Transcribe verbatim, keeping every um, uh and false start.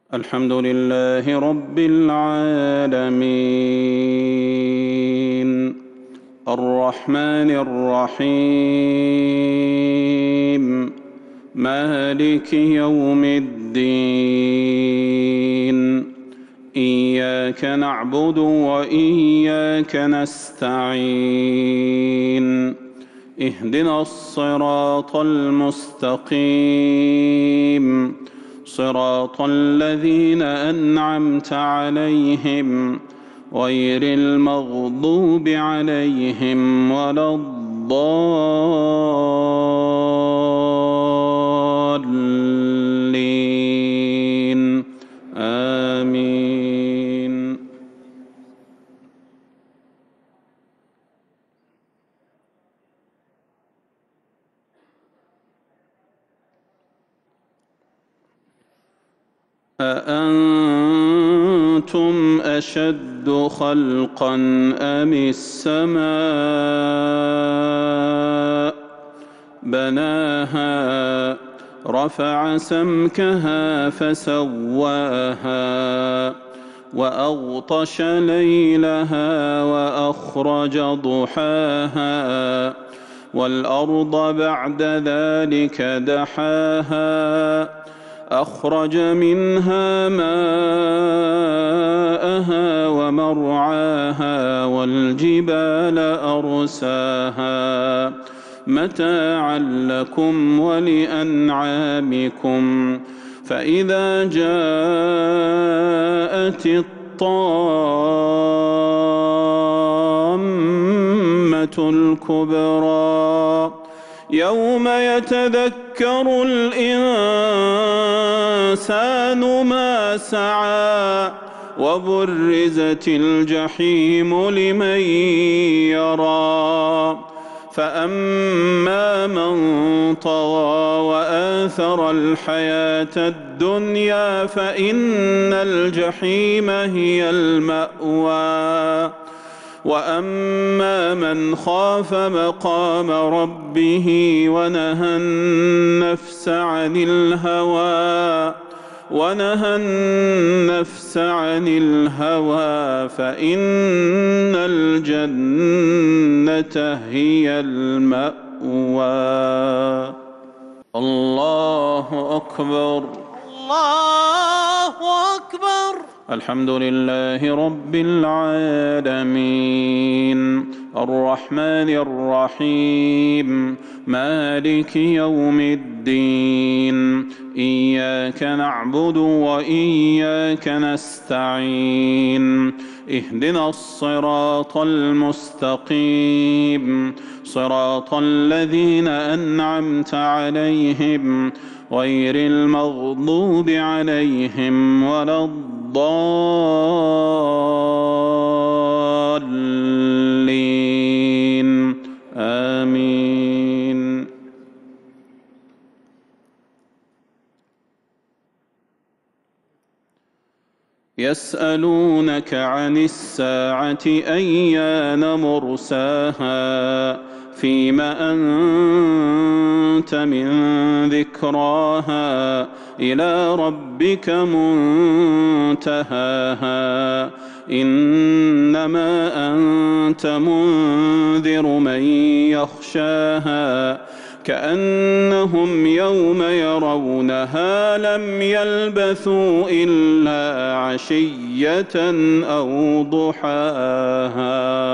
الحمد لله رب العالمين الرحمن الرحيم مالك يوم الدين إياك نعبد وإياك نستعين اهدنا الصراط المستقيم صراط الذين أنعمت عليهم غير المغضوب عليهم ولا الضالين آمين. أأنتم أشد خلقا أم السماء بناها رفع سمكها فسواها وأغطش ليلها وأخرج ضحاها والأرض بعد ذلك دحاها أخرج منها ماءها ومرعاها والجبال أرساها متاعا لكم ولأنعامكم فإذا جاءت الطامة الكبرى يوم يتذكر الإنسان ما سعى وبرزت الجحيم لمن يرى فأما من طغى وآثر الحياة الدنيا فإن الجحيم هي المأوى وأما من خاف مقام ربه ونهى النفس عن الهوى ونهى النفس عن الهوى فإن الجنة هي المأوى. الله أكبر الله أكبر. الحمد لله رب العالمين الرحمن الرحيم مالك يوم الدين إياك نعبد وإياك نستعين اهدنا الصراط المستقيم صراط الذين أنعمت عليهم غير المغضوب عليهم ولا الضالين آمين. يسألونك عن الساعة أيان مرساها فيم أنت من ذكراها إلى ربك منتهاها إنما أنت منذر من يخشاها كأنهم يوم يرونها لم يلبثوا إلا عشية أو ضحاها.